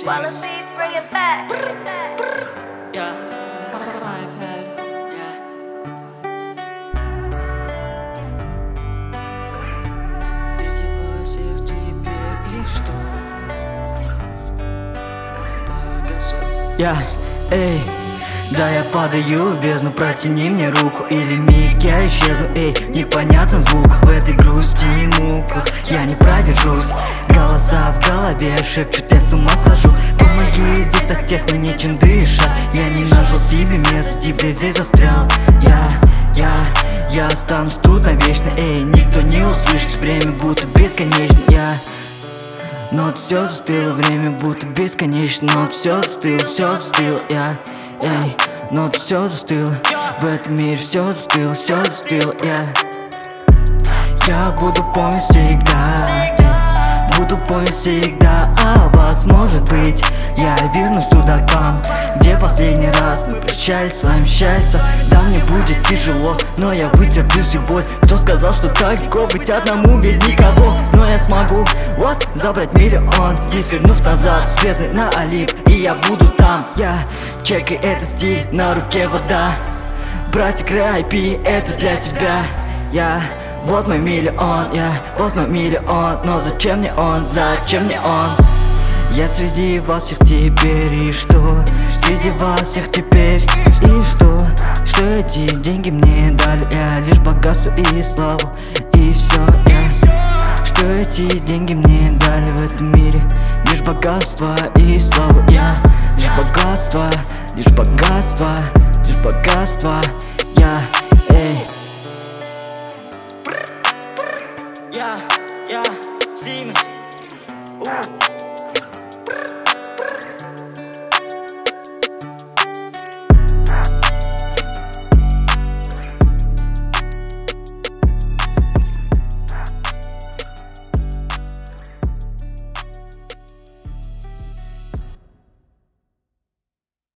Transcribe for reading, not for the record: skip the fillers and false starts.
Wallace, bring it back. Yeah. Lifehead. Передеваю всех теперь и что? Эй, да я падаю в бездну, протяни мне руку, или миг я исчезну. Эй, непонятно звук в этой грусти и муках, я не продержусь. Голоса в голове шепчут, я с ума схожу. Помоги, здесь так тесно, нечем дышать. Я не нашел себе места, теперь здесь застрял. Я останусь тут навечно. Эй, никто не услышит, время будто бесконечно. Но все застыло, время будто бесконечно. Но все застыло, эй, но все застыло. В этом мире все застыло, Я буду помнить всегда, буду помнить всегда о вас. Может быть, я вернусь туда к вам, где последний раз мы прощались с вами счастье. Да, мне будет тяжело, но я вытерплю всю боль. Кто сказал, что так легко быть одному без никого? Но я смогу, вот, забрать миллион, не свернув назад с бездны на Олимп. И я буду там, чекай, это стиль, на руке вода. Братик рэйпи, это для тебя. Вот мой миллион, вот мой миллион. Но зачем мне он, зачем мне он? Я среди вас всех теперь, и что? Среди вас всех теперь, и что? Что эти деньги мне дали? Я лишь богатство и славу, и все, Что эти деньги мне дали в этом мире? Лишь богатство и славу, лишь богатство, лишь богатство, лишь богатство, эй. Siemens.